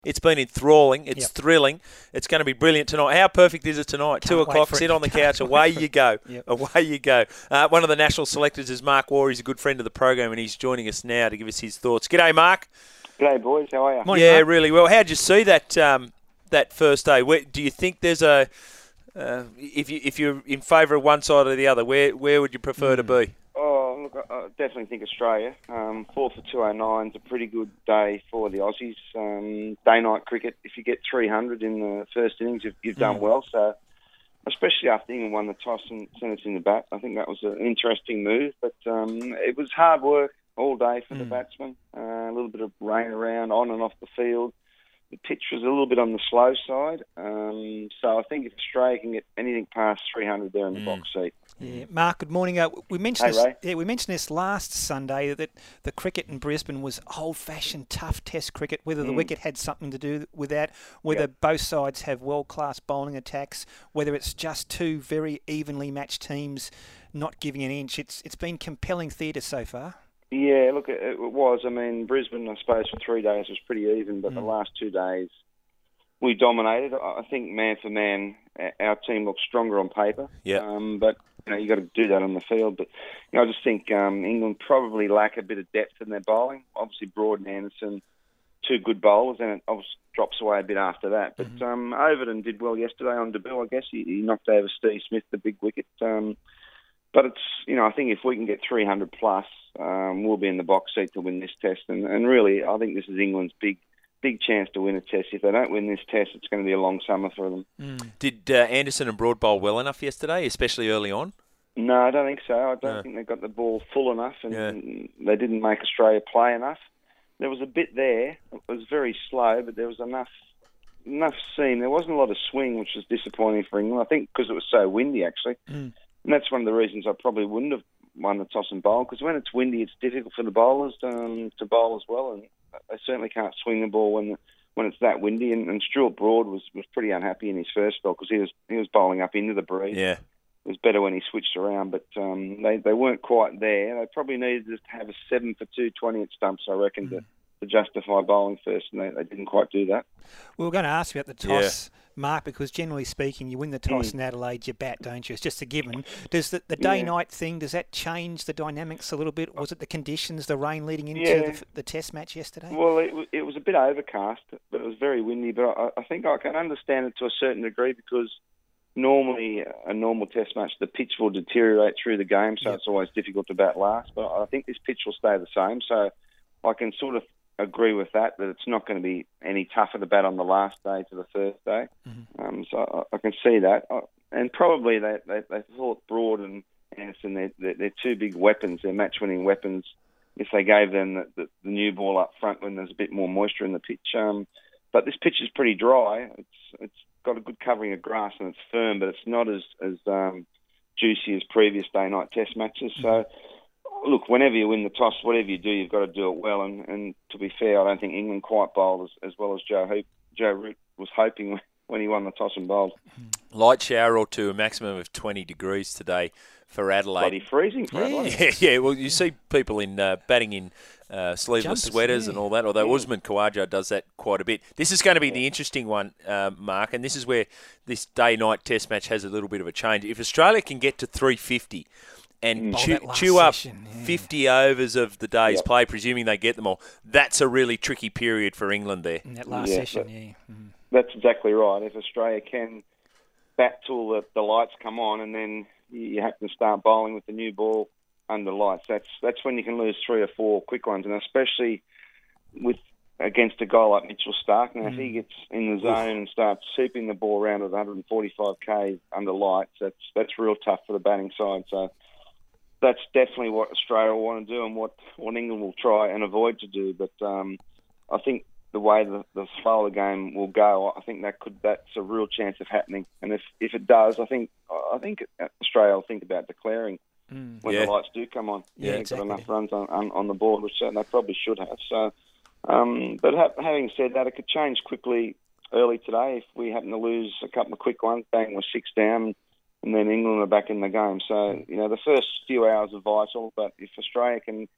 It's been enthralling. It's thrilling. It's going to be brilliant tonight. How perfect is it tonight? 2 o'clock, sit on the couch, away you go. Away you go. One of the national selectors is Mark Waugh. He's a good friend of the program, and he's joining us now to give us his thoughts. G'day, Mark. G'day, boys. How are you? Morning, Mark. Really well. How'd you see that that first day? Do you think there's a if you're in favour of one side or the other, where would you prefer to be? Oh, look, I definitely think Australia. 4 for 209 is a pretty good day for the Aussies. Day-night cricket, if you get 300 in the first innings, you've done well. So, especially after England won the toss and sent us in the bat, I think that was an interesting move. But it was hard work all day for the batsmen. A little bit of rain around, on and off the field. The pitch was a little bit on the slow side. So I think if Australia can get anything past 300 there in the box seat. Yeah, Mark, good morning. We mentioned we mentioned this last Sunday that the cricket in Brisbane was old-fashioned, tough Test cricket. Whether the wicket had something to do with that, whether both sides have world-class bowling attacks, whether it's just two very evenly matched teams not giving an inch. It's been compelling theatre so far. Yeah, look, it was. I mean, Brisbane, I suppose, for 3 days was pretty even, but the last 2 days we dominated. I think man for man, our team looked stronger on paper. But you got to do that on the field. But I just think England probably lack a bit of depth in their bowling. Obviously, Broad and Anderson, two good bowlers, and it obviously drops away a bit after that. But Overton did well yesterday on debut. I guess he knocked over Steve Smith, the big wicket. But it's I think if we can get 300 plus, we'll be in the box seat to win this test. And really, I think this is England's big chance to win a test. If they don't win this test, it's going to be a long summer for them. Did Anderson and Broad bowl well enough yesterday, especially early on? No, I don't think so. I don't think they got the ball full enough, and they didn't make Australia play enough. There was a bit there. It was very slow, but there was enough seam. There wasn't a lot of swing, which was disappointing for England. I think because it was so windy, actually. And that's one of the reasons I probably wouldn't have won the toss and bowl, because when it's windy, it's difficult for the bowlers to bowl as well, and they certainly can't swing the ball when it's that windy. And Stuart Broad was pretty unhappy in his first spell because he was bowling up into the breeze. Yeah. It was better when he switched around, but they weren't quite there. They probably needed to have a 7 for 220 at stumps, I reckon, to justify bowling first, and they didn't quite do that. We were going to ask you about the toss, Mark, because generally speaking, you win the toss in Adelaide, you bat, don't you? It's just a given. Does the day-night thing, does that change the dynamics a little bit? Was it the conditions, the rain leading into the test match yesterday? Well, it was a bit overcast, but it was very windy. But I think I can understand it to a certain degree, because normally a normal test match, the pitch will deteriorate through the game, so it's always difficult to bat last. But I think this pitch will stay the same, so I can sort of agree with that it's not going to be any tougher to bat on the last day to the first day. So I can see that. And probably they thought Broad and Anderson, they're two big weapons, they're match-winning weapons, if they gave them the new ball up front when there's a bit more moisture in the pitch. But this pitch is pretty dry. It's got a good covering of grass and it's firm, but it's not as juicy as previous day-night test matches. So, look, whenever you win the toss, whatever you do, you've got to do it well. And to be fair, I don't think England quite bowled as well as Joe Root was hoping when he won the toss and bowled. Light shower or two, a maximum of 20 degrees today for Adelaide. Bloody freezing for Adelaide. Yeah. Well, you see people in batting in sleeveless Jumpers, sweaters and all that, although Usman Khawaja does that quite a bit. This is going to be the interesting one, Mark, and this is where this day-night test match has a little bit of a change. If Australia can get to 350 and chew up 50 overs of the day's play, presuming they get them all, that's a really tricky period for England there. In that last session, That's exactly right. If Australia can bat till the lights come on, and then you have to start bowling with the new ball under lights, that's when you can lose 3 or 4 quick ones, and especially against a guy like Mitchell Starc. Now, if he gets in the zone and starts sweeping the ball around with 145 k under lights, that's real tough for the batting side. So that's definitely what Australia will want to do, and what England will try and avoid to do. But I think the way the flow of the game will go, I think that's a real chance of happening. And if it does, I think Australia will think about declaring when the lights do come on. They've got enough runs on the board, which they probably should have. So, but having said that, it could change quickly early today if we happen to lose a couple of quick ones. Bang, we're 6 down, and then England are back in the game. So, the first few hours are vital, but if Australia can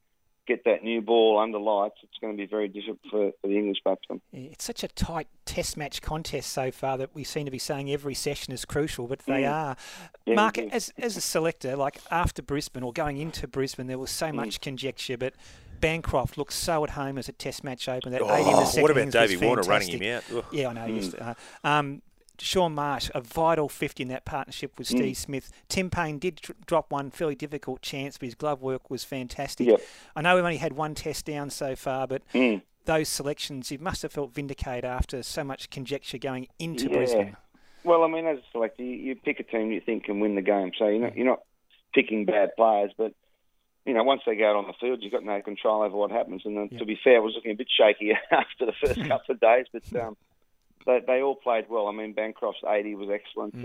get that new ball under lights, it's going to be very difficult for the English batsmen. Yeah, it's such a tight test match contest so far that we seem to be saying every session is crucial, but they are. Yeah, Mark, as a selector, like after Brisbane or going into Brisbane, there was so much conjecture, but Bancroft looks so at home as a test match open. That 80 in the second what about innings Davey was Warner running fantastic. him out? Yeah, I know. Shaun Marsh, a vital 50 in that partnership with Steve Smith. Tim Payne did drop one fairly difficult chance, but his glove work was fantastic. Yep. I know we've only had one test down so far, but those selections, you must have felt vindicated after so much conjecture going into Brisbane. Well, I mean, as a selector, you pick a team you think can win the game. So you're not picking bad players, but once they go out on the field, you've got no control over what happens. And to be fair, it was looking a bit shaky after the first couple of days, but they all played well. I mean, Bancroft's 80 was excellent.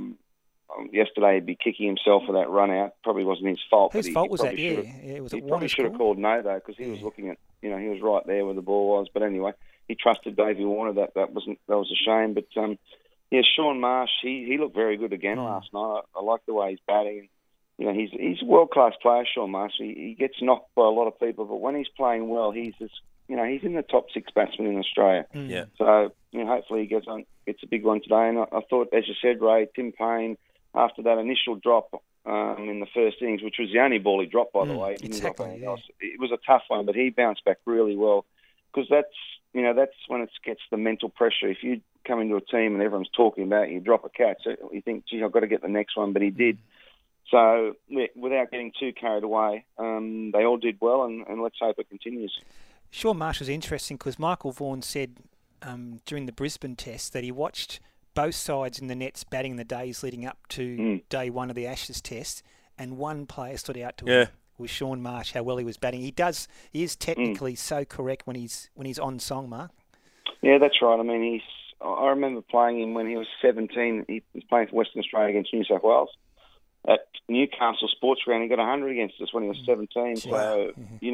Yesterday, he'd be kicking himself for that run out. Probably wasn't his fault. Whose fault was that? Yeah, it was. He probably should have called no, though, because he was looking at, he was right there where the ball was. But anyway, he trusted Davey Warner. That was a shame. But Shaun Marsh, he looked very good again last night. I like the way he's batting. He's a world-class player, Shaun Marsh. He gets knocked by a lot of people, but when he's playing well, he's in the top 6 batsmen in Australia. Yeah. So hopefully he gets a big one today. And I thought, as you said, Ray, Tim Payne, after that initial drop in the first innings, which was the only ball he dropped, by the way, he didn't drop anything else. It was a tough one, but he bounced back really well, because that's when it gets the mental pressure. If you come into a team and everyone's talking about it, you drop a catch, you think, gee, I've got to get the next one, but he did. So, without getting too carried away, they all did well, and let's hope it continues. Shaun Marsh was interesting because Michael Vaughan said during the Brisbane test that he watched both sides in the nets batting the days leading up to day one of the Ashes test, and one player stood out to him was Shaun Marsh, how well he was batting. He is technically so correct when he's on song, Mark. Yeah, that's right. I mean, I remember playing him when he was 17. He was playing for Western Australia against New South Wales at Newcastle Sports Ground. He got 100 against us when he was 17. So,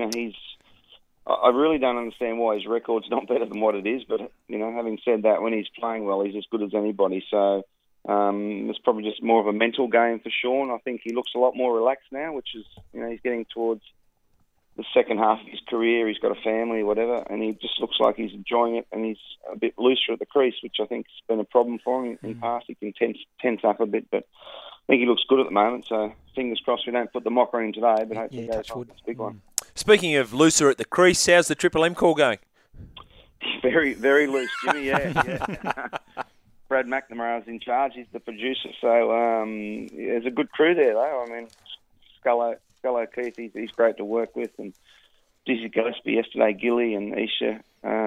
I really don't understand why his record's not better than what it is. But, having said that, when he's playing well, he's as good as anybody. So it's probably just more of a mental game for Shaun. I think he looks a lot more relaxed now, which is, he's getting towards the second half of his career. He's got a family, whatever, and he just looks like he's enjoying it, and he's a bit looser at the crease, which I think has been a problem for him in the past. He can tense up a bit, but I think he looks good at the moment. So fingers crossed we don't put the mocker in today, but hopefully it's a big one. Speaking of looser at the crease, how's the Triple M call going? Very, very loose, Jimmy. Yeah. Brad McNamara's in charge. He's the producer, so there's a good crew there, though. I mean, Scullo Keith, he's great to work with, and Dizzy Gillespie yesterday, Gilly and Isha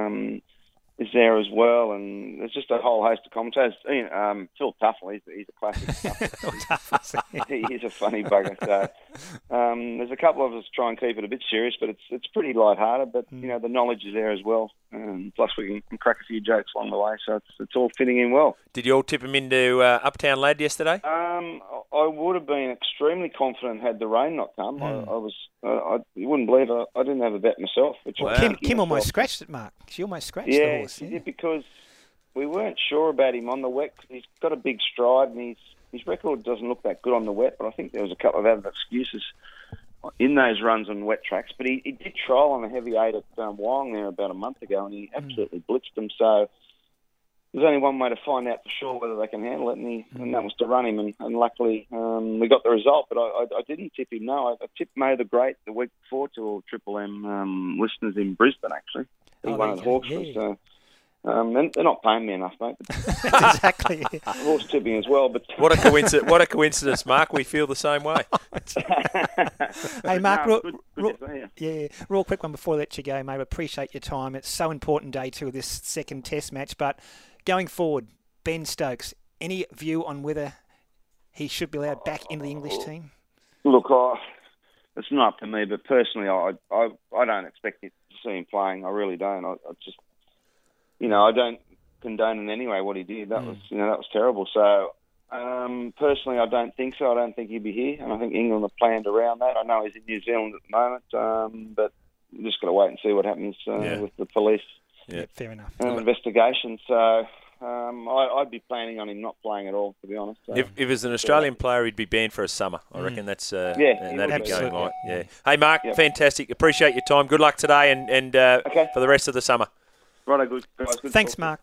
is there as well, and there's just a whole host of commentators. Phil Tuffle, he's a classic. He is a funny bugger. So there's a couple of us try and keep it a bit serious, but it's pretty light-hearted. But the knowledge is there as well. Plus we can crack a few jokes along the way, so it's all fitting in well. Did you all tip him into Uptown Lad yesterday? I would have been extremely confident had the rain not come. You wouldn't believe it. I didn't have a bet myself. Kim almost scratched it, Mark. She almost scratched the horse. Yeah, because we weren't sure about him on the wet. He's got a big stride, and his record doesn't look that good on the wet, but I think there was a couple of other excuses in those runs on wet tracks. But he did trial on a heavy 8 at Wyong there about a month ago, and he absolutely blitzed them. So there's only one way to find out for sure whether they can handle it, and that was to run him. And luckily we got the result, but I didn't tip him. No, I tipped Mo the Great the week before to all Triple M listeners in Brisbane, actually. He won at Hawkesbury, so... they're not paying me enough, mate. Exactly. Horse tipping as well, but what a coincidence, Mark. We feel the same way. Hey, Mark. Real quick one before I let you go, mate. Appreciate your time. It's so important day 2 of this second Test match. But going forward, Ben Stokes. Any view on whether he should be allowed back into the English team? Look, it's not up to me, but personally, I don't expect to see him playing. I really don't. I just. I don't condone in any way what he did. That was terrible. So, personally, I don't think so. I don't think he'd be here, and I think England have planned around that. I know he's in New Zealand at the moment, but we're just got to wait and see what happens with the police. Yeah, fair enough. Investigation. So, I'd be planning on him not playing at all, to be honest. So. If it was an Australian player, he'd be banned for a summer. I reckon that's that'd be going right. Yeah. Hey, Mark, fantastic. Appreciate your time. Good luck today and for the rest of the summer. Right, good. Thanks, Mark.